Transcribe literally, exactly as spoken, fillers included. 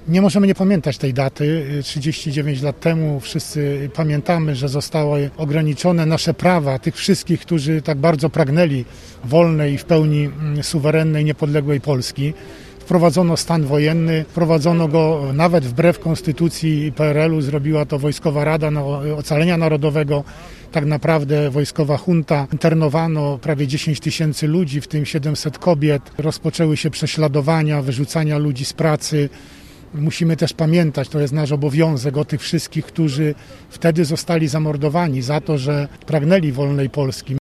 Nie możemy nie pamiętać tej daty. trzydzieści dziewięć lat temu wszyscy pamiętamy, że zostały ograniczone nasze prawa tych wszystkich, którzy tak bardzo pragnęli wolnej i w pełni suwerennej, niepodległej Polski. Wprowadzono stan wojenny, wprowadzono go nawet wbrew konstytucji P R L u, zrobiła to Wojskowa Rada Ocalenia Narodowego. Tak naprawdę wojskowa junta, internowano prawie dziesięć tysięcy ludzi, w tym siedemset kobiet. Rozpoczęły się prześladowania, wyrzucania ludzi z pracy. Musimy też pamiętać, to jest nasz obowiązek, o tych wszystkich, którzy wtedy zostali zamordowani za to, że pragnęli wolnej Polski.